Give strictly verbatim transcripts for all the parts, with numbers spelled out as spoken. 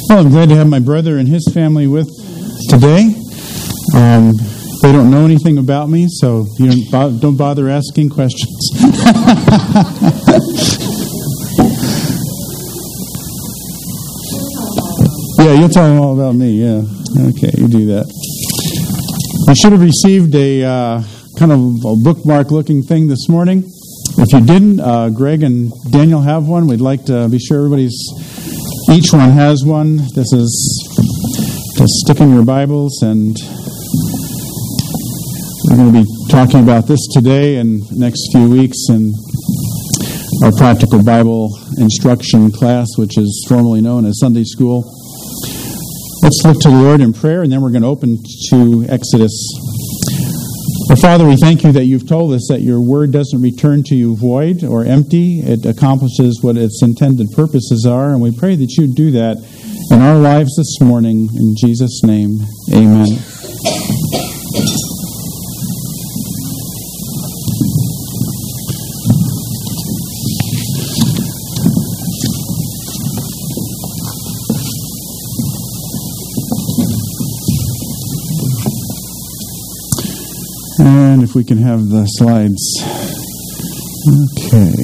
Well, I'm glad to have my brother and his family with today. Um, they don't know anything about me, so you don't, bo- don't bother asking questions. Yeah, you'll tell them all about me, yeah. Okay, you do that. You should have received a uh, kind of a bookmark-looking thing this morning. If you didn't, uh, Greg and Daniel have one. We'd like to be sure everybody's, each one has one. This is to stick in your Bibles, and we're going to be talking about this today and the next few weeks in our practical Bible instruction class, which is formerly known as Sunday School. Let's look to the Lord in prayer, and then we're going to open to Exodus. Well, Father, we thank you that you've told us that your word doesn't return to you void or empty. It accomplishes what its intended purposes are, and we pray that you do that in our lives this morning. In Jesus' name, amen. And if we can have the slides. Okay.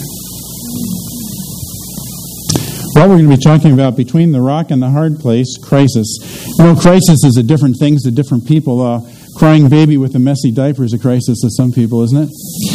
Well, we're going to be talking about between the rock and the hard place, crisis. You know, crisis is a different things to different people. Uh, crying baby with a messy diaper is a crisis to some people, isn't it?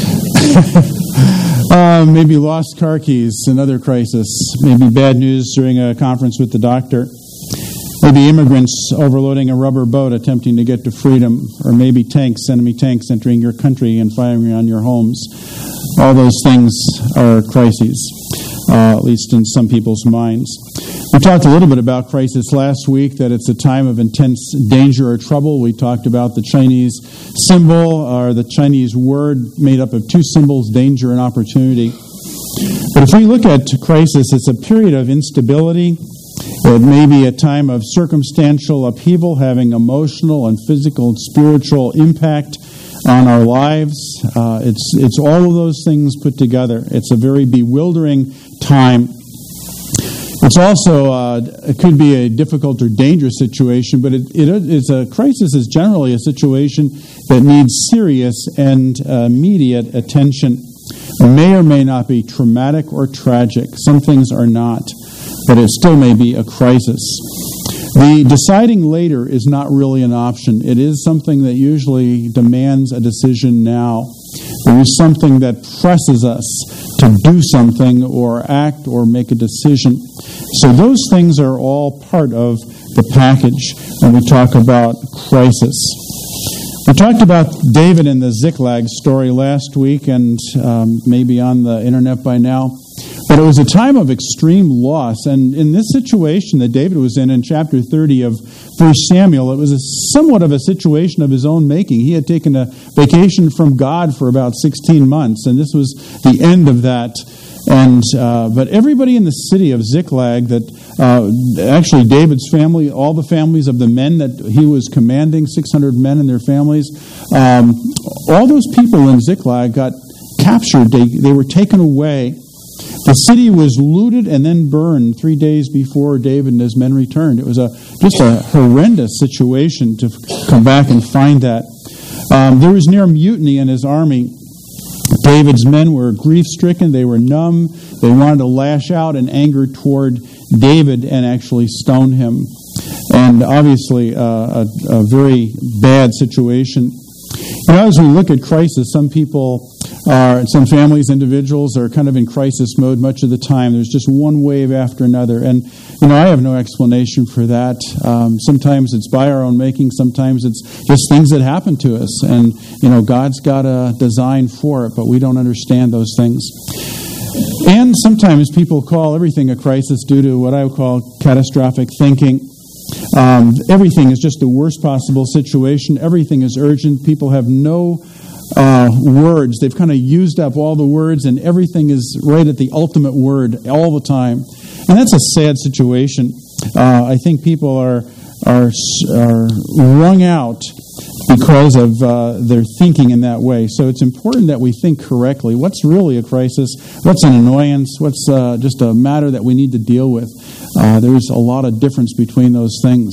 uh, maybe lost car keys, another crisis. Maybe bad news during a conference with the doctor. Maybe immigrants overloading a rubber boat attempting to get to freedom, or maybe tanks, enemy tanks entering your country and firing on your homes. All those things are crises, uh, at least in some people's minds. We talked a little bit about crisis last week, that it's a time of intense danger or trouble. We talked about the Chinese symbol, or the Chinese word made up of two symbols, danger and opportunity. But if we look at crisis, it's a period of instability. It may be a time of circumstantial upheaval having emotional and physical and spiritual impact on our lives. Uh, it's it's all of those things put together. It's a very bewildering time. It's also, uh, it could be a difficult or dangerous situation, but it, it is a crisis is generally a situation that needs serious and uh, immediate attention. It may or may not be traumatic or tragic. Some things are not, but it still may be a crisis. The deciding later is not really an option. It is something that usually demands a decision now. There is something that presses us to do something or act or make a decision. So those things are all part of the package when we talk about crisis. We talked about David and the Ziklag story last week, and um, maybe on the internet by now. But it was a time of extreme loss. And in this situation that David was in, in chapter thirty of First Samuel, it was a, somewhat of a situation of his own making. He had taken a vacation from God for about sixteen months, and this was the end of that. And uh, but everybody in the city of Ziklag, that uh, actually David's family, all the families of the men that he was commanding, six hundred men and their families, um, all those people in Ziklag got captured. They, they were taken away. The city was looted and then burned three days before David and his men returned. It was a just a horrendous situation to come back and find that. Um, there was near mutiny in his army. David's men were grief-stricken. They were numb. They wanted to lash out in anger toward David and actually stone him. And obviously uh, a, a very bad situation. You know, as we look at crisis, some people are, some families, individuals are kind of in crisis mode much of the time. There's just one wave after another. And, you know, I have no explanation for that. Um, sometimes it's by our own making. Sometimes it's just things that happen to us. And, you know, God's got a design for it, but we don't understand those things. And sometimes people call everything a crisis due to what I would call catastrophic thinking. Um, everything is just the worst possible situation. Everything is urgent. People have no uh, words. They've kind of used up all the words, and everything is right at the ultimate word all the time. And that's a sad situation. Uh, I think people are are, are wrung out because of uh, their thinking in that way. So it's important that we think correctly. What's really a crisis? What's an annoyance? What's uh, just a matter that we need to deal with? Uh, there's a lot of difference between those things.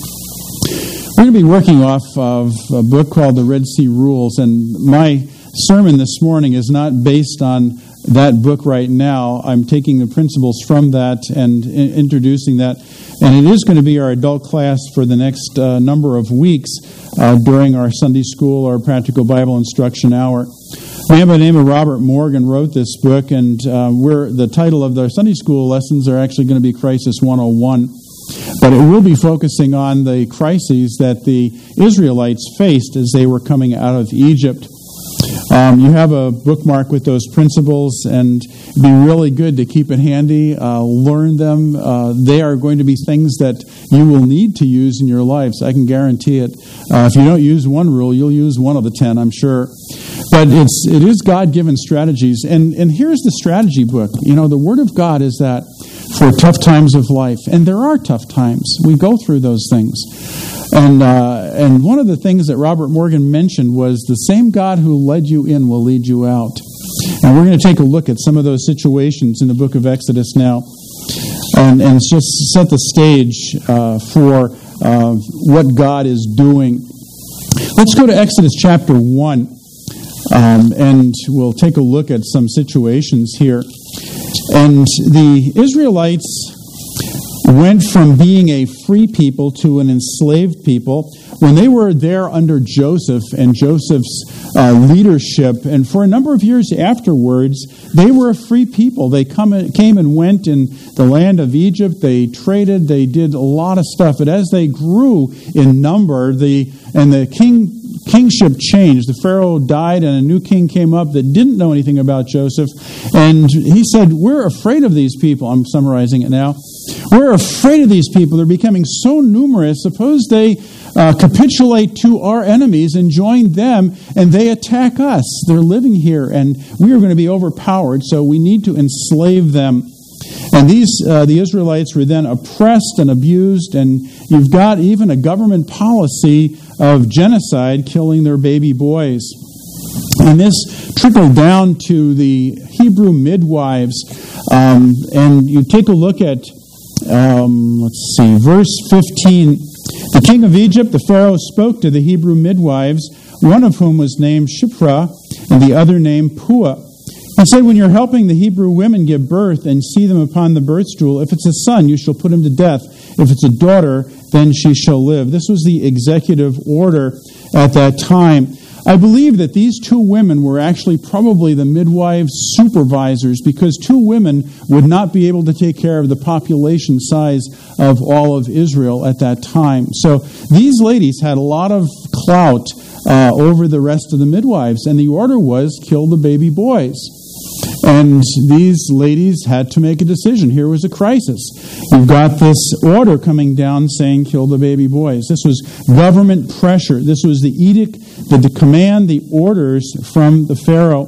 We're going to be working off of a book called The Red Sea Rules, and my sermon this morning is not based on that book right now. I'm taking the principles from that and I- introducing that, and it is going to be our adult class for the next uh, number of weeks uh, during our Sunday school or practical Bible instruction hour. A man by the name of Robert Morgan wrote this book, and uh, we're, the title of our Sunday school lessons are actually going to be Crisis one oh one. But it will be focusing on the crises that the Israelites faced as they were coming out of Egypt. Um, you have a bookmark with those principles, and it'd be really good to keep it handy, uh, learn them. Uh, they are going to be things that you will need to use in your lives. I can guarantee it. Uh, if you don't use one rule, you'll use one of the ten, I'm sure. But it's it is God-given strategies, and and here's the strategy book. You know, the Word of God is that for tough times of life, and there are tough times. We go through those things. And uh, and one of the things that Robert Morgan mentioned was the same God who led you in will lead you out. And we're going to take a look at some of those situations in the book of Exodus now, and, and just set the stage uh, for uh, what God is doing. Let's go to Exodus chapter one, um, and we'll take a look at some situations here. And the Israelites went from being a free people to an enslaved people when they were there under Joseph and Joseph's uh, leadership. And for a number of years afterwards, they were a free people. They come, came and went in the land of Egypt. They traded. They did a lot of stuff. But as they grew in number, the and the king kingship changed. The Pharaoh died and a new king came up that didn't know anything about Joseph. And he said, we're afraid of these people. I'm summarizing it now. We're afraid of these people. They're becoming so numerous. Suppose they uh, capitulate to our enemies and join them, and they attack us. They're living here, and we are going to be overpowered, so we need to enslave them. And these uh, the Israelites were then oppressed and abused, and you've got even a government policy of genocide, killing their baby boys. And this trickled down to the Hebrew midwives. Um, and you take a look at, um, let's see, verse fifteen. The king of Egypt, the Pharaoh, spoke to the Hebrew midwives, one of whom was named Shiphrah, and the other named Puah. He said, when you're helping the Hebrew women give birth and see them upon the birth stool, if it's a son, you shall put him to death. If it's a daughter, then she shall live. This was the executive order at that time. I believe that these two women were actually probably the midwives' supervisors, because two women would not be able to take care of the population size of all of Israel at that time. So these ladies had a lot of clout uh, over the rest of the midwives, and the order was kill the baby boys. And these ladies had to make a decision. Here was a crisis. You've got this order coming down saying kill the baby boys. This was government pressure. This was the edict, the, the command, the orders from the Pharaoh.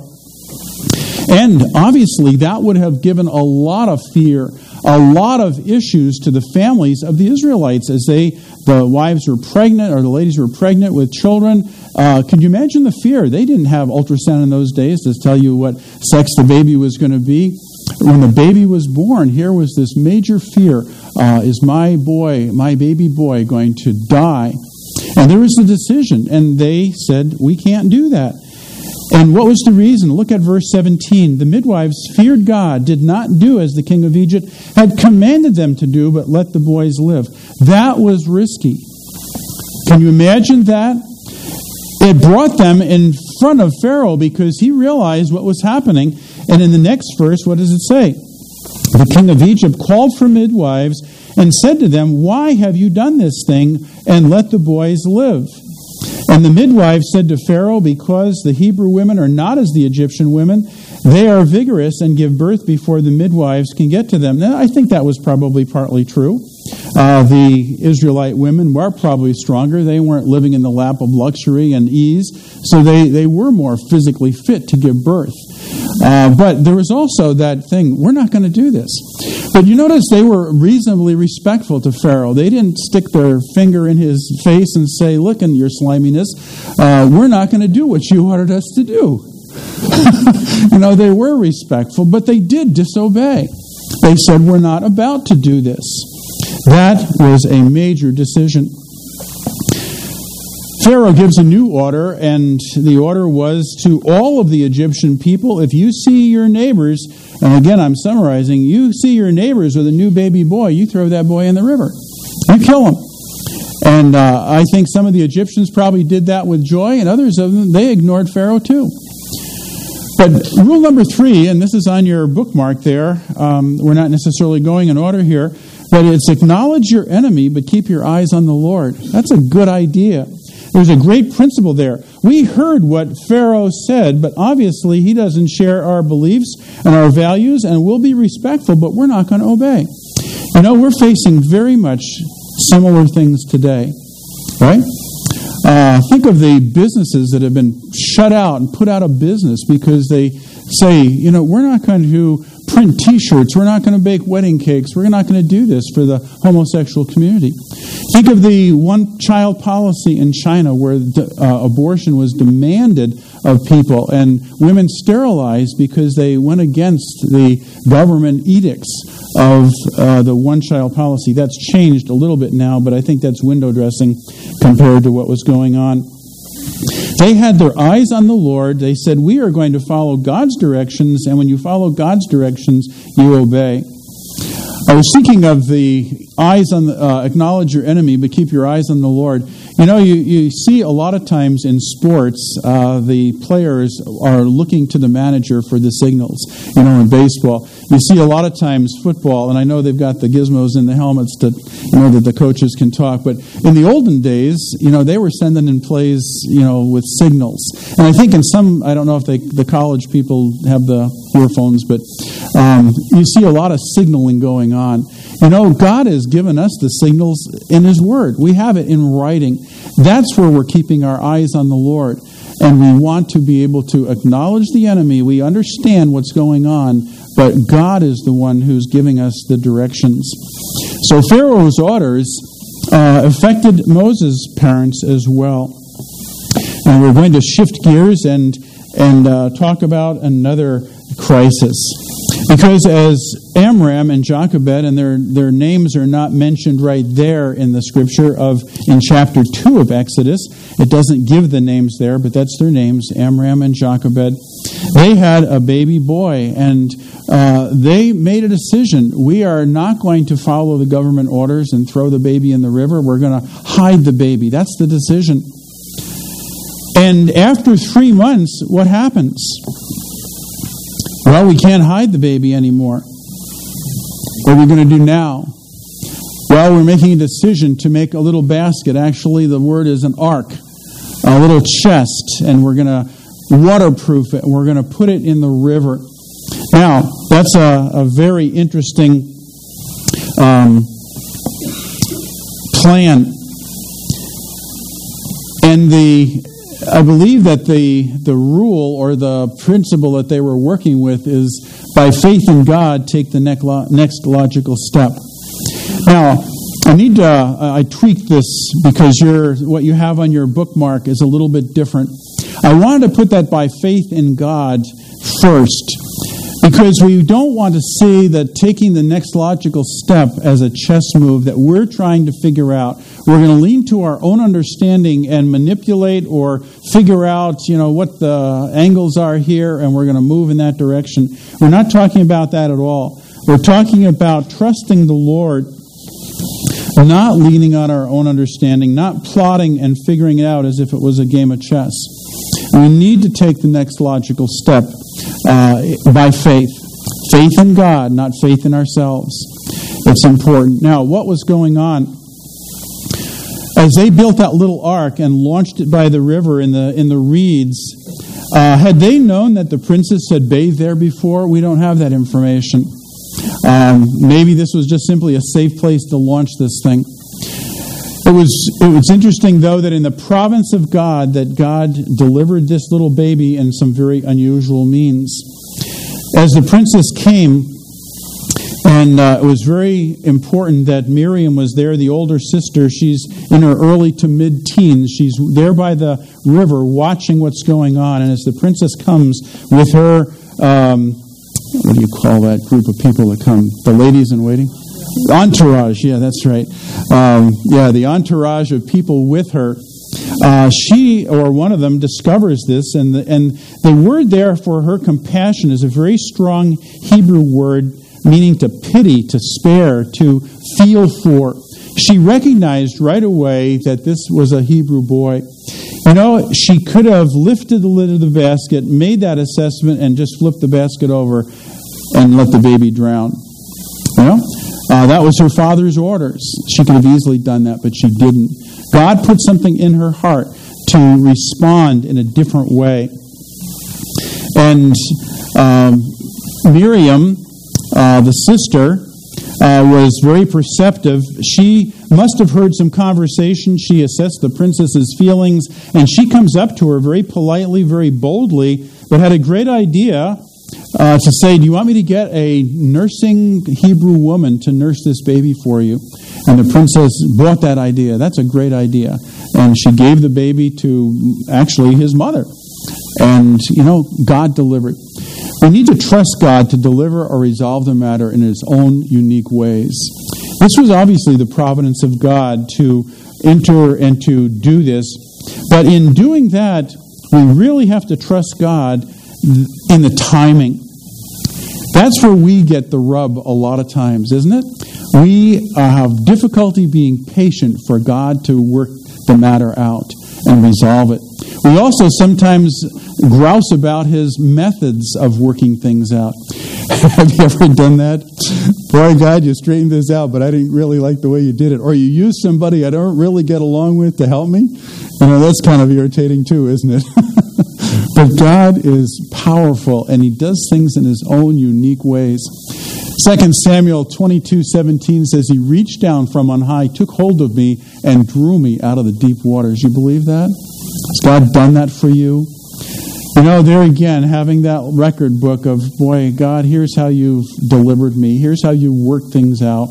And obviously that would have given a lot of fear, a lot of issues to the families of the Israelites as they, the wives were pregnant, or the ladies were pregnant with children. Uh, could you imagine the fear? They didn't have ultrasound in those days to tell you what sex the baby was going to be. When the baby was born, here was this major fear. Uh, is my boy, my baby boy, going to die? And there was a decision, and they said, we can't do that. And what was the reason? Look at verse seventeen. The midwives feared God, did not do as the king of Egypt had commanded them to do, but let the boys live. That was risky. Can you imagine that? It brought them in front of Pharaoh because he realized what was happening. And in the next verse, what does it say? The king of Egypt called for midwives and said to them, why have you done this thing, and let the boys live? And the midwives said to Pharaoh, because the Hebrew women are not as the Egyptian women, they are vigorous and give birth before the midwives can get to them. Now, I think that was probably partly true. Uh, the Israelite women were probably stronger. They weren't living in the lap of luxury and ease, so they, they were more physically fit to give birth. Uh, but there was also that thing, we're not going to do this. But you notice they were reasonably respectful to Pharaoh. They didn't stick their finger in his face and say, look in your sliminess, uh, we're not going to do what you ordered us to do. You know, they were respectful, but they did disobey. They said, we're not about to do this. That was a major decision. Pharaoh gives a new order, and the order was to all of the Egyptian people, if you see your neighbors, and again I'm summarizing, you see your neighbors with a new baby boy, you throw that boy in the river. You kill him. And uh, I think some of the Egyptians probably did that with joy, and others of them, they ignored Pharaoh too. But rule number three, and this is on your bookmark there, um, we're not necessarily going in order here, but it's acknowledge your enemy, but keep your eyes on the Lord. That's a good idea. There's a great principle there. We heard what Pharaoh said, but obviously he doesn't share our beliefs and our values, and we'll be respectful, but we're not going to obey. You know, we're facing very much similar things today, right? Uh, think of the businesses that have been shut out and put out of business because they say, you know, we're not going to print T-shirts, we're not going to bake wedding cakes, we're not going to do this for the homosexual community. Think of the one-child policy in China where uh, abortion was demanded of people and women sterilized because they went against the government edicts of uh, the one-child policy. That's changed a little bit now, but I think that's window dressing compared to what was going on. They had their eyes on the Lord. They said, we are going to follow God's directions, and when you follow God's directions, you obey. I was thinking of the eyes on the, uh, acknowledge your enemy, but keep your eyes on the Lord. You know, you, you see a lot of times in sports, uh, the players are looking to the manager for the signals. You know, in baseball, you see a lot of times football, and I know they've got the gizmos in the helmets that, you know, that the coaches can talk. But in the olden days, you know, they were sending in plays, you know, with signals. And I think in some, I don't know if they, the college people have the earphones, but um, you see a lot of signaling going on. You know, God has given us the signals in His Word. We have it in writing. That's where we're keeping our eyes on the Lord. And we want to be able to acknowledge the enemy. We understand what's going on, but God is the one who's giving us the directions. So Pharaoh's orders uh, affected Moses' parents as well. And we're going to shift gears and, and uh, talk about another crisis. Because as Amram and Jochebed, and their, their names are not mentioned right there in the scripture of in chapter two of Exodus, it doesn't give the names there, but that's their names, Amram and Jochebed. They had a baby boy, and uh, they made a decision. We are not going to follow the government orders and throw the baby in the river. We're going to hide the baby. That's the decision. And after three months, what happens? Well, we can't hide the baby anymore. What are we going to do now? Well, we're making a decision to make a little basket. Actually, the word is an ark, a little chest, and we're going to waterproof it. We're going to put it in the river. Now, that's a, a very interesting um, plan. And the I believe that the, the rule or the principle that they were working with is by faith in God, take the next, next logical step. Now, I need to, uh, I tweaked this because your what you have on your bookmark is a little bit different. I wanted to put that by faith in God first because we don't want to see that taking the next logical step as a chess move that we're trying to figure out. We're going to lean to our own understanding and manipulate or figure out, you know, what the angles are here, and we're going to move in that direction. We're not talking about that at all. We're talking about trusting the Lord, not leaning on our own understanding, not plotting and figuring it out as if it was a game of chess. We need to take the next logical step uh, by faith. Faith in God, not faith in ourselves. It's important. Now, what was going on? As they built that little ark and launched it by the river in the in the reeds, uh, had they known that the princess had bathed there before? We don't have that information. Um, maybe this was just simply a safe place to launch this thing. It was it was interesting, though, that in the province of God, that God delivered this little baby in some very unusual means. As the princess came, and uh, it was very important that Miriam was there, the older sister. She's in her early to mid-teens. She's there by the river watching what's going on. And as the princess comes with her, um, what do you call that group of people that come? The ladies in waiting? Entourage, yeah, that's right. Um, yeah, the entourage of people with her. Uh, she, or one of them, discovers this, and the, and the word there for her compassion is a very strong Hebrew word, meaning to pity, to spare, to feel for. She recognized right away that this was a Hebrew boy. You know, she could have lifted the lid of the basket, made that assessment, and just flipped the basket over and let the baby drown. You know? Uh, that was her father's orders. She could have easily done that, but she didn't. God put something in her heart to respond in a different way. And um, Miriam, uh, the sister, uh, was very perceptive. She must have heard some conversation. She assessed the princess's feelings, and she comes up to her very politely, very boldly, but had a great idea uh, to say, do you want me to get a nursing Hebrew woman to nurse this baby for you? And the princess bought that idea. That's a great idea. And she gave the baby to, actually, his mother. And, you know, God delivered. We need to trust God to deliver or resolve the matter in His own unique ways. This was obviously the providence of God to enter and to do this. But in doing that, we really have to trust God in the timing. That's where we get the rub a lot of times, isn't it? We uh, have difficulty being patient for God to work the matter out and resolve it. We also sometimes grouse about His methods of working things out. Have you ever done that? Boy, God, you straightened this out, but I didn't really like the way you did it. Or you use somebody I don't really get along with to help me. You know, that's kind of irritating too, isn't it? But God is powerful, and He does things in His own unique ways. Second Samuel twenty-two seventeen says, He reached down from on high, took hold of me, and drew me out of the deep waters. You believe that? Has God done that for you? You know, there again, having that record book of, boy, God, here's how you've delivered me. Here's how you work things out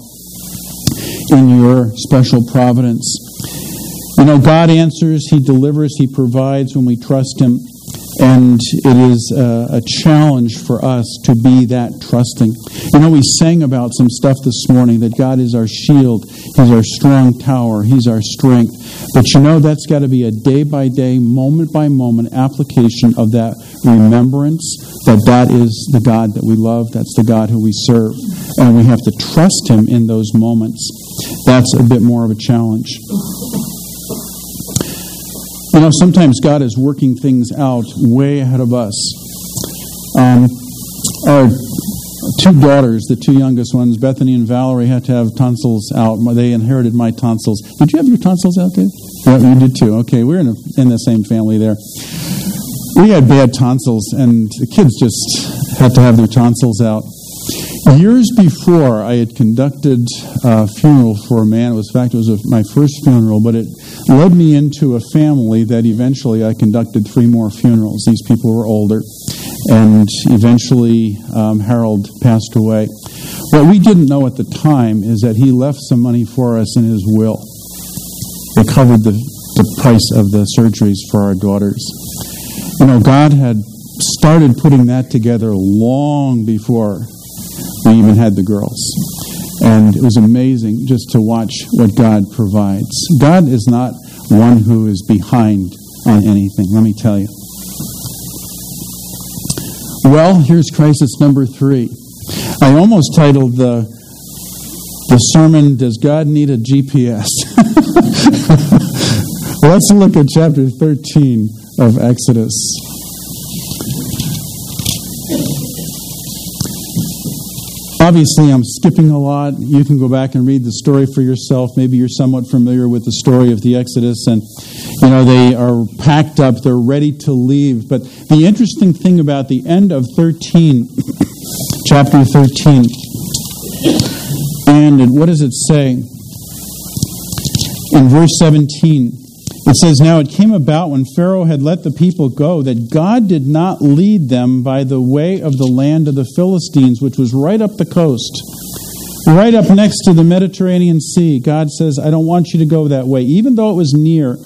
in your special providence. You know, God answers, He delivers, He provides when we trust Him. And it is a, a challenge for us to be that trusting. You know, we sang about some stuff this morning, that God is our shield, He's our strong tower, He's our strength. But you know, that's got to be a day-by-day, moment-by-moment application of that remembrance that that is the God that we love, that's the God who we serve. And we have to trust Him in those moments. That's a bit more of a challenge. You know, sometimes God is working things out way ahead of us. Um, our two daughters, the two youngest ones, Bethany and Valerie, had to have tonsils out. They inherited my tonsils. Did you have your tonsils out, Dave? Yeah, you did too. Okay, we're in, a, in the same family there. We had bad tonsils, and the kids just had to have their tonsils out. Years before, I had conducted a funeral for a man. It was, in fact, it was a, my first funeral, but it led me into a family that eventually I conducted three more funerals. These people were older, and eventually um, Harold passed away. What we didn't know at the time is that he left some money for us in his will. It covered the, the price of the surgeries for our daughters. You know, God had started putting that together long before we even had the girls. And it was amazing just to watch what God provides. God is not one who is behind on anything, let me tell you. Well, here's crisis number three. I almost titled the, the sermon, Does God Need a G P S? Let's look at chapter thirteen of Exodus. Obviously, I'm skipping a lot. You can go back and read the story for yourself. Maybe you're somewhat familiar with the story of the Exodus. And, you know, they are packed up. They're ready to leave. But the interesting thing about the end of thirteen, chapter thirteen, and what does it say? In verse seventeen, It says, "Now it came about when Pharaoh had let the people go that God did not lead them by the way of the land of the Philistines," which was right up the coast, right up next to the Mediterranean Sea. God says, "I don't want you to go that way," even though it was near.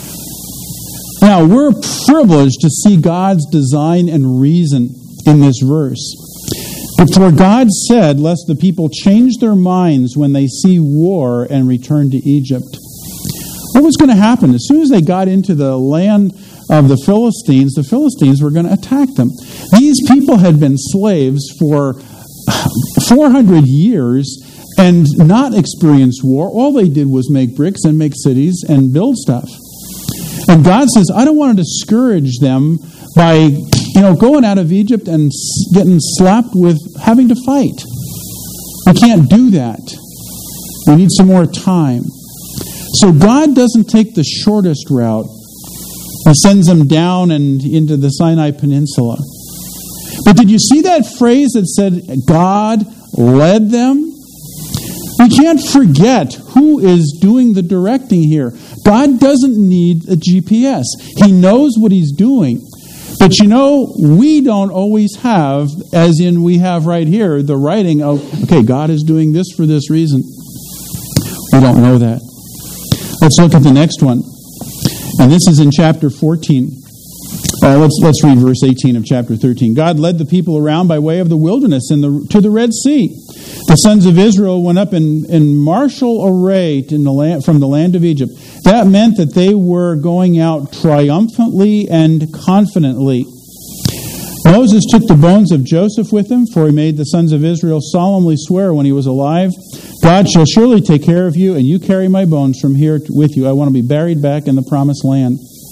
Now, we're privileged to see God's design and reason in this verse. For God said, lest the people change their minds when they see war and return to Egypt. What was going to happen? As soon as they got into the land of the Philistines, the Philistines were going to attack them. These people had been slaves for four hundred years and not experienced war. All they did was make bricks and make cities and build stuff. And God says, I don't want to discourage them by, you know, going out of Egypt and getting slapped with having to fight. We can't do that. We need some more time. So God doesn't take the shortest route. He sends them down and into the Sinai Peninsula. But did you see that phrase that said, God led them? We can't forget who is doing the directing here. God doesn't need a G P S. He knows what He's doing. But you know, we don't always have, as in we have right here, the writing of, okay, God is doing this for this reason. We don't know that. Let's look at the next one. And this is in chapter fourteen. Uh, let's let's read verse eighteen of chapter thirteen. God led the people around by way of the wilderness in the, to the Red Sea. The sons of Israel went up in, in martial array in the land, from the land of Egypt. That meant that they were going out triumphantly and confidently. Moses took the bones of Joseph with him, for he made the sons of Israel solemnly swear when he was alive, God shall surely take care of you, and you carry my bones from here with you. I want to be buried back in the promised land.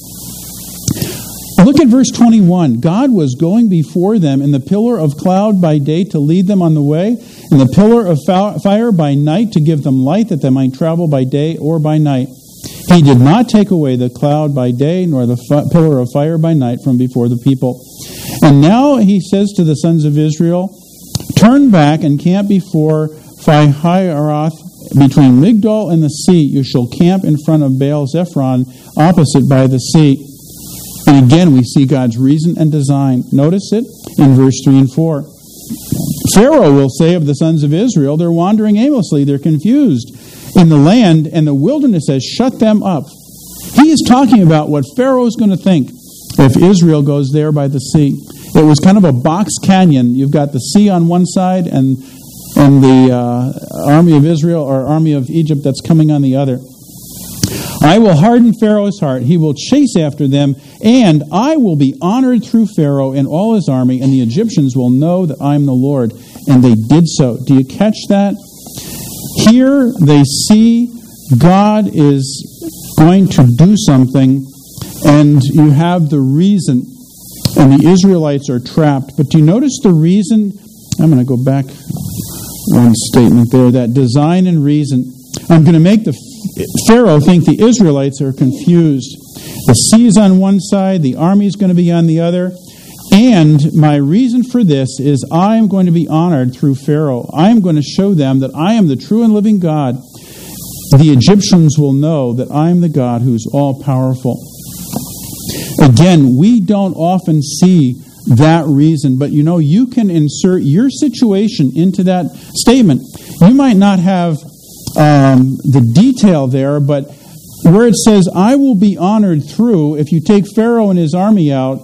Look at verse twenty-one. God was going before them in the pillar of cloud by day to lead them on the way, in the pillar of fire by night to give them light, that they might travel by day or by night. He did not take away the cloud by day, nor the f- pillar of fire by night from before the people. And now he says to the sons of Israel, turn back and camp before Pi-hahiroth, between Migdol and the sea. You shall camp in front of Baal Zephron, opposite by the sea. And again, we see God's reason and design. Notice it in verse three and four. Pharaoh will say of the sons of Israel, they're wandering aimlessly, they're confused in the land, and the wilderness has shut them up. He is talking about what Pharaoh is going to think if Israel goes there by the sea. It was kind of a box canyon. You've got the sea on one side and and the uh, army of Israel or army of Egypt that's coming on the other. I will harden Pharaoh's heart. He will chase after them, and I will be honored through Pharaoh and all his army, and the Egyptians will know that I am the Lord. And they did so. Do you catch that? Here they see God is going to do something, and you have the reason, and the Israelites are trapped. But do you notice the reason? I'm going to go back one statement there, that design and reason. I'm going to make the Pharaoh think the Israelites are confused. The sea is on one side, the army is going to be on the other. And my reason for this is I am going to be honored through Pharaoh. I am going to show them that I am the true and living God. The Egyptians will know that I am the God who is all-powerful. Again, we don't often see that reason, but you know, you can insert your situation into that statement. You might not have um, the detail there, but where it says, I will be honored through, if you take Pharaoh and his army out,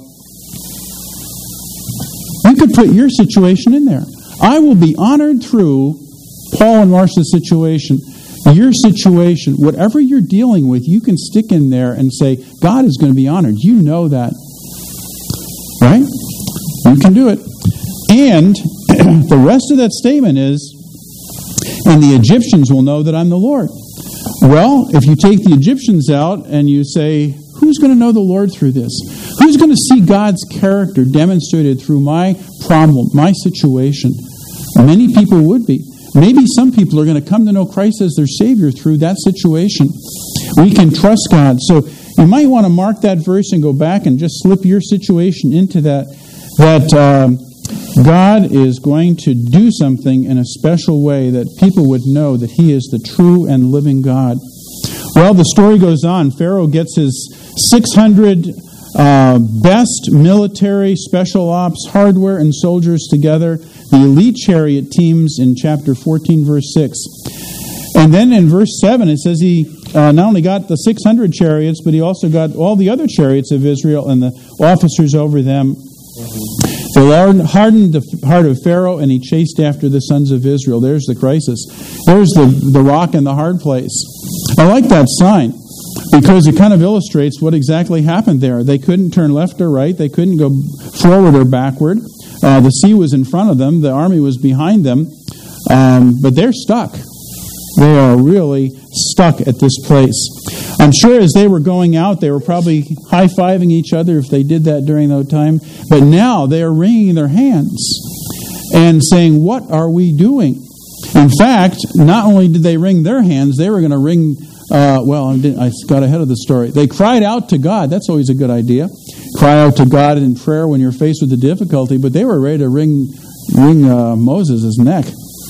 you could put your situation in there. I will be honored through Paul and Marcia's situation. Your situation, whatever you're dealing with, you can stick in there and say, God is going to be honored. You know that. Right? You can do it. And the rest of that statement is, and the Egyptians will know that I'm the Lord. Well, if you take the Egyptians out and you say, who's going to know the Lord through this? Who's going to see God's character demonstrated through my problem, my situation? Many people would be. Maybe some people are going to come to know Christ as their Savior through that situation. We can trust God. So you might want to mark that verse and go back and just slip your situation into that, that um, God is going to do something in a special way that people would know that He is the true and living God. Well, the story goes on. Pharaoh gets his six hundred uh, best military, special ops, hardware, and soldiers together, the elite chariot teams in chapter fourteen, verse six. And then in verse seven, it says he uh, not only got the six hundred chariots, but he also got all the other chariots of Israel and the officers over them. The Lord hardened the heart of Pharaoh, and he chased after the sons of Israel. There's the crisis. There's the, the rock in the hard place. I like that sign because it kind of illustrates what exactly happened there. They couldn't turn left or right. They couldn't go forward or backward. Uh, the sea was in front of them. The army was behind them. Um, but they're stuck. They are really stuck at this place. I'm sure as they were going out, they were probably high-fiving each other if they did that during that time. But now they are wringing their hands and saying, what are we doing? In fact, not only did they wring their hands, they were going to wring, uh, well, I got ahead of the story. They cried out to God. That's always a good idea. Cry out to God in prayer when you're faced with a difficulty. But they were ready to wring, wring uh, Moses' neck,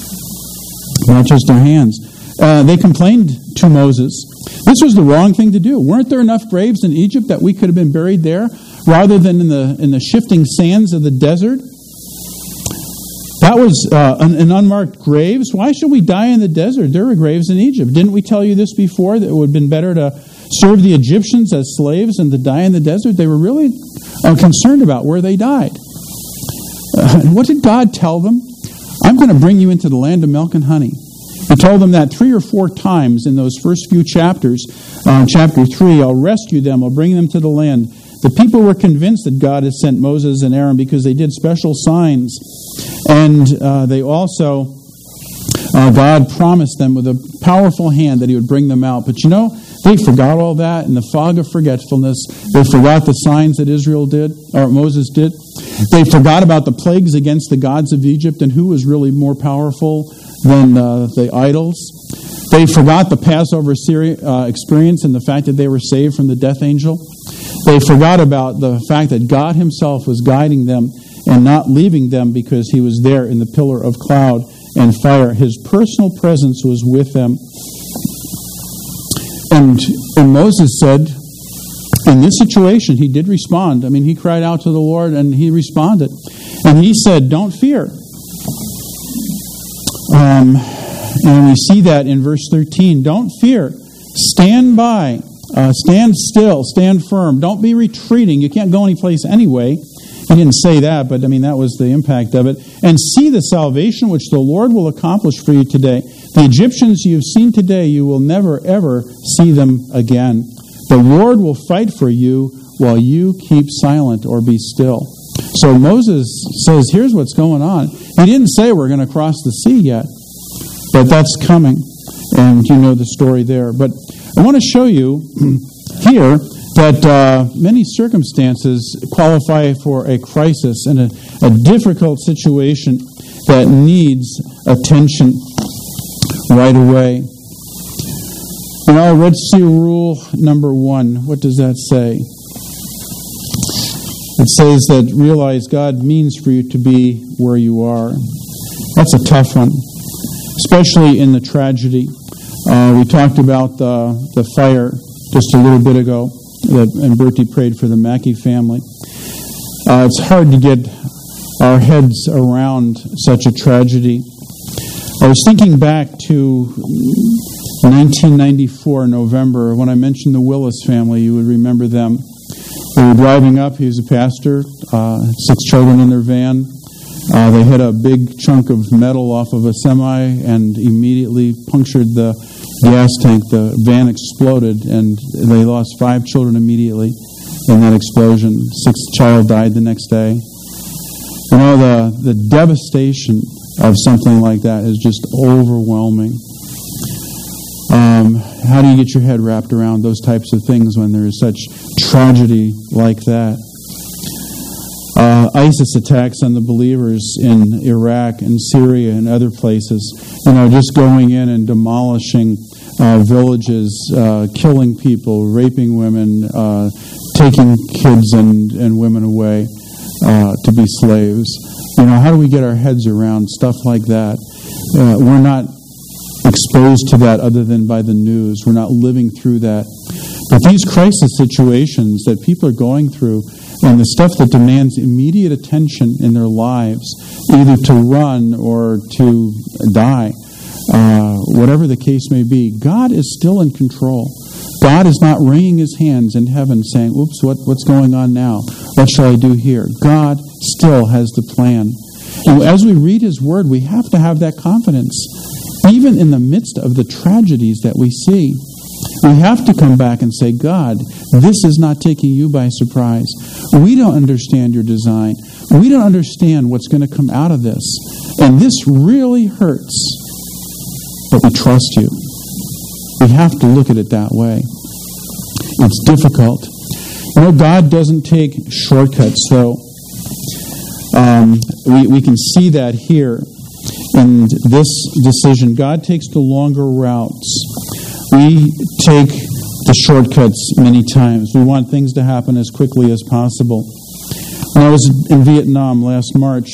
not just their hands. Uh, they complained to Moses. This was the wrong thing to do. Weren't there enough graves in Egypt that we could have been buried there rather than in the in the shifting sands of the desert? That was uh, an, an unmarked graves. Why should we die in the desert? There were graves in Egypt. Didn't we tell you this before, that it would have been better to serve the Egyptians as slaves than to die in the desert? They were really uh, concerned about where they died. Uh, and what did God tell them? I'm going to bring you into the land of milk and honey. He told them that three or four times in those first few chapters. Uh, chapter three, I'll rescue them, I'll bring them to the land. The people were convinced that God had sent Moses and Aaron because they did special signs. And uh, they also, uh, God promised them with a powerful hand that he would bring them out. But you know, they forgot all that in the fog of forgetfulness. They forgot the signs that Israel did, or Moses did. They forgot about the plagues against the gods of Egypt and who was really more powerful than uh, the idols. They forgot the Passover uh, experience and the fact that they were saved from the death angel. They forgot about the fact that God himself was guiding them and not leaving them because he was there in the pillar of cloud and fire. His personal presence was with them. And, and Moses said, in this situation, he did respond. I mean, he cried out to the Lord and he responded. And he said, don't fear. Um, and we see that in verse thirteen. Don't fear. Stand by. Uh, stand still. Stand firm. Don't be retreating. You can't go anyplace anyway. He didn't say that, but I mean, that was the impact of it. And see the salvation which the Lord will accomplish for you today. The Egyptians you've seen today, you will never, ever see them again. The Lord will fight for you while you keep silent or be still. So Moses says, here's what's going on. He didn't say we're going to cross the sea yet, but that's coming. And you know the story there. But I want to show you here that uh, many circumstances qualify for a crisis and a, a difficult situation that needs attention right away. You know, Red Sea Rule number one, what does that say? It says that realize God means for you to be where you are. That's a tough one, especially in the tragedy. Uh, we talked about the, the fire just a little bit ago, that, and Bertie prayed for the Mackey family. Uh, it's hard to get our heads around such a tragedy. I was thinking back to nineteen ninety-four, November, when I mentioned the Willis family. You would remember them. They were driving up. He was a pastor, uh, six children in their van. Uh, they hit a big chunk of metal off of a semi and immediately punctured the gas tank. The van exploded, and they lost five children immediately in that explosion. Sixth child died the next day. You know, the, the devastation of something like that is just overwhelming. Um, how do you get your head wrapped around those types of things when there is such tragedy like that? Uh, ISIS attacks on the believers in Iraq and Syria and other places, you know, just going in and demolishing uh, villages, uh, killing people, raping women, uh, taking kids and, and women away uh, to be slaves. You know, how do we get our heads around stuff like that? Uh, we're not exposed to that other than by the news. We're not living through that. But these crisis situations that people are going through, and the stuff that demands immediate attention in their lives, either to run or to die, uh, whatever the case may be, God is still in control. God is not wringing his hands in heaven saying, oops, what, what's going on now? What shall I do here? God still has the plan. And as we read his word, we have to have that confidence. Even in the midst of the tragedies that we see, we have to come back and say, God, this is not taking you by surprise. We don't understand your design. We don't understand what's going to come out of this. And this really hurts. But we trust you. We have to look at it that way. It's difficult. You know, God doesn't take shortcuts, though. Um, we, we can see that here in this decision. God takes the longer routes. We take the shortcuts many times. We want things to happen as quickly as possible. When I was in Vietnam last March,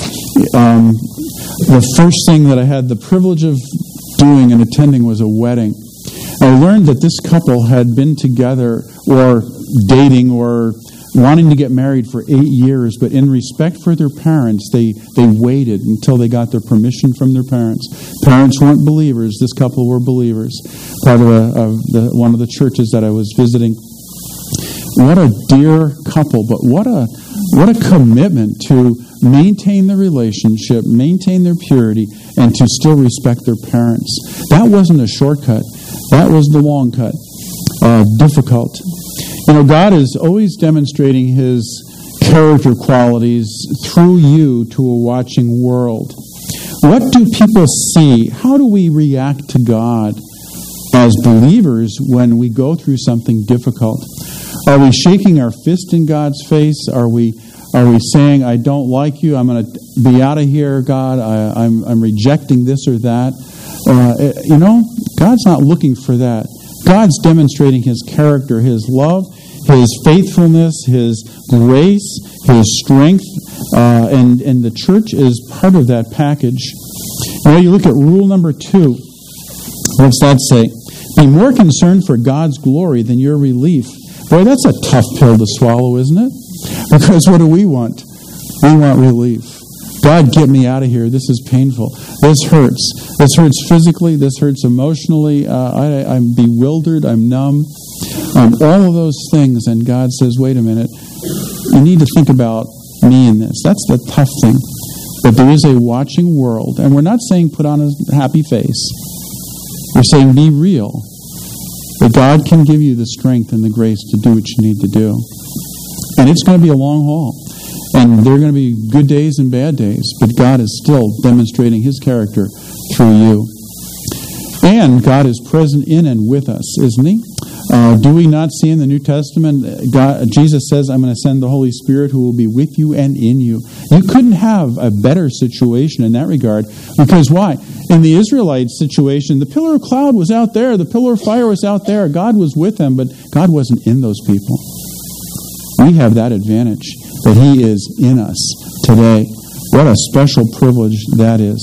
um, the first thing that I had the privilege of doing and attending was a wedding. I learned that this couple had been together or dating or wanting to get married for eight years, but in respect for their parents, they, they waited until they got their permission from their parents. Parents weren't believers. This couple were believers, part of, a, of the, one of the churches that I was visiting. What a dear couple, but what a what a commitment to maintain the relationship, maintain their purity, and to still respect their parents. That wasn't a shortcut. That was the long cut. Uh, difficult. You know, God is always demonstrating his character qualities through you to a watching world. What do people see? How do we react to God as believers when we go through something difficult? Are we shaking our fist in God's face? Are we are we saying, I don't like you, I'm going to be out of here, God, I, I'm, I'm rejecting this or that? Uh, you know, God's not looking for that. God's demonstrating his character, his love, his faithfulness, his grace, his strength, uh, and, and the church is part of that package. Now you look at rule number two. What's that say? Be more concerned for God's glory than your relief. Boy, that's a tough pill to swallow, isn't it? Because what do we want? We want relief. God, get me out of here. This is painful. This hurts. This hurts physically. This hurts emotionally. Uh, I, I'm bewildered. I'm numb. Um, all of those things. And God says, wait a minute. You need to think about me in this. That's the tough thing. But there is a watching world. And we're not saying put on a happy face. We're saying be real. That God can give you the strength and the grace to do what you need to do. And it's going to be a long haul. And there are going to be good days and bad days, but God is still demonstrating his character through you. And God is present in and with us, isn't he? Uh, do we not see in the New Testament, God, Jesus says, I'm going to send the Holy Spirit who will be with you and in you. You couldn't have a better situation in that regard. Because why? In the Israelite situation, the pillar of cloud was out there. The pillar of fire was out there. God was with them, but God wasn't in those people. We have that advantage, that he is in us today. What a special privilege that is.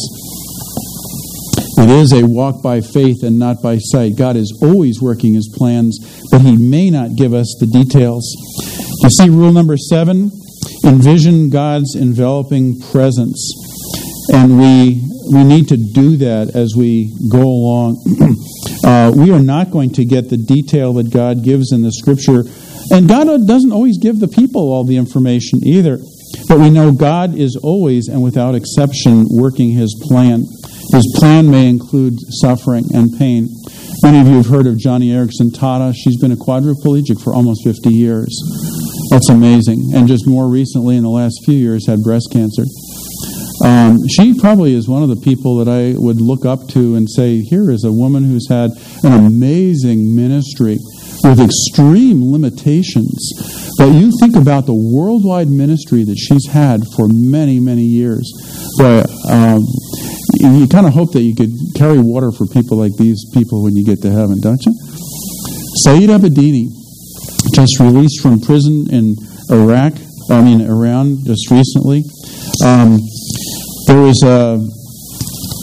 It is a walk by faith and not by sight. God is always working his plans, but he may not give us the details. You see, rule number seven, envision God's enveloping presence. And we we need to do that as we go along. uh, we are not going to get the detail that God gives in the Scripture. And God doesn't always give the people all the information either. But we know God is always and without exception working his plan. His plan may include suffering and pain. Many of you have heard of Johnny Erickson Tata. She's been a quadriplegic for almost fifty years. That's amazing. And just more recently, in the last few years, had breast cancer. Um, she probably is one of the people that I would look up to and say, here is a woman who's had an amazing ministry with extreme limitations. But you think about the worldwide ministry that she's had for many, many years. Boy, um, you kind of hope that you could carry water for people like these people when you get to heaven, don't you? Saeed Abedini, just released from prison in Iraq, I mean Iran, just recently. Um, there was a,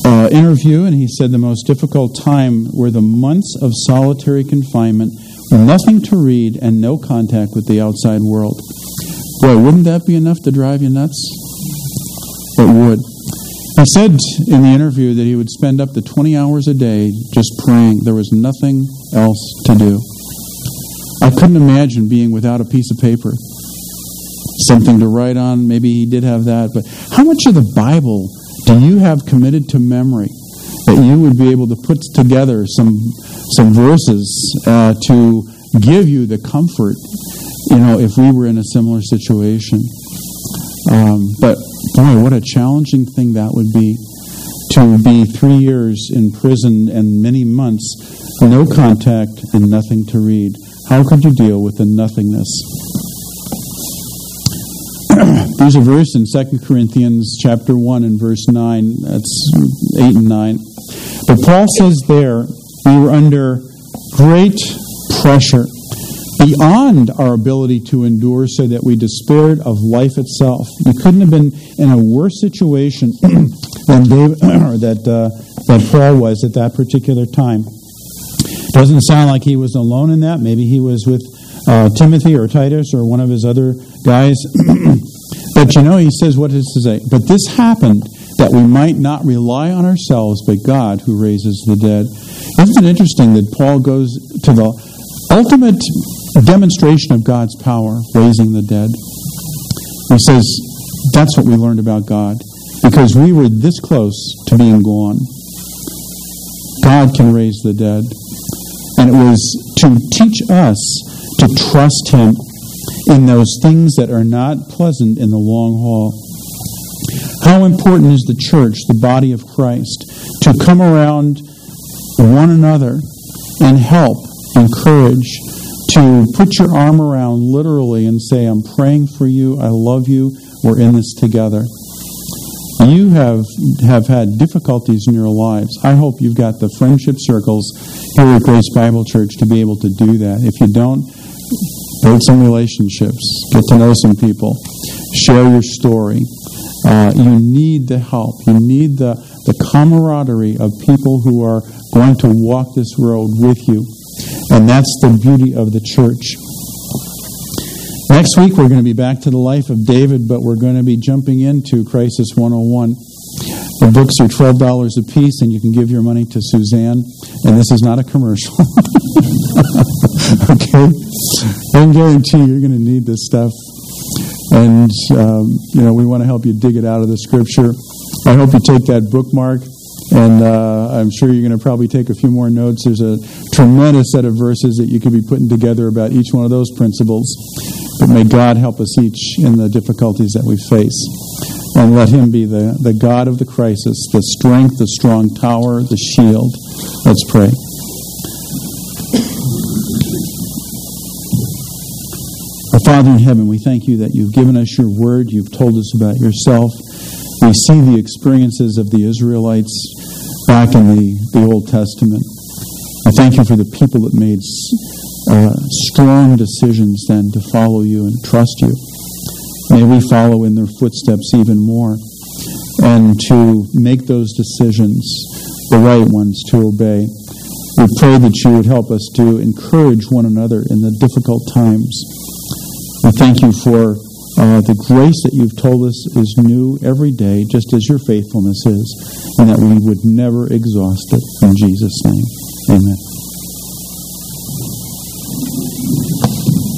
uh, interview, and he said the most difficult time were the months of solitary confinement, nothing to read, and no contact with the outside world. Boy, wouldn't that be enough to drive you nuts? It would. He said in the interview that he would spend up to twenty hours a day just praying. There was nothing else to do. I couldn't imagine being without a piece of paper, something to write on. Maybe he did have that, but how much of the Bible do you have committed to memory that you would be able to put together some some verses uh, to give you the comfort, you know, if we were in a similar situation? Um, but boy, what a challenging thing that would be, to be three years in prison and many months, no contact and nothing to read. How could you deal with the nothingness? There's a verse in Second Corinthians chapter one and verse nine. That's eight and nine. But Paul says there, we were under great pressure, beyond our ability to endure, so that we despaired of life itself. You couldn't have been in a worse situation than David, or that uh, that Paul was at that particular time. Doesn't sound like he was alone in that. Maybe he was with uh, Timothy or Titus or one of his other guys. But you know, he says, what does it say? But this happened that we might not rely on ourselves, but God who raises the dead. Isn't it interesting that Paul goes to the ultimate demonstration of God's power, raising the dead? He says, that's what we learned about God. Because we were this close to being gone. God can raise the dead. And it was to teach us to trust Him in those things that are not pleasant in the long haul. How important is the church, the body of Christ, to come around one another and help, encourage, to put your arm around literally and say, I'm praying for you, I love you, we're in this together. You have have had difficulties in your lives. I hope you've got the friendship circles here at Grace Bible Church to be able to do that. If you don't, build some relationships, get to know some people, share your story. Uh, you need the help. You need the, the camaraderie of people who are going to walk this road with you. And that's the beauty of the church. Next week, we're going to be back to the life of David, but we're going to be jumping into Crisis one oh one. The books are twelve dollars a piece, and you can give your money to Suzanne. And this is not a commercial. Okay? I can guarantee you're going to need this stuff. And, um, you know, we want to help you dig it out of the Scripture. I hope you take that bookmark. And uh, I'm sure you're going to probably take a few more notes. There's a tremendous set of verses that you could be putting together about each one of those principles. But may God help us each in the difficulties that we face. And let Him be the, the God of the crisis, the strength, the strong tower, the shield. Let's pray. Our Father in heaven, we thank you that you've given us your word. You've told us about yourself. We see the experiences of the Israelites back in the, the Old Testament. I thank you for the people that made uh, strong decisions then to follow you and trust you. May we follow in their footsteps even more, and to make those decisions, the right ones, to obey. We pray that you would help us to encourage one another in the difficult times. We thank you for Uh, the grace that you've told us is new every day, just as your faithfulness is, and that we would never exhaust it. In Jesus' name, amen.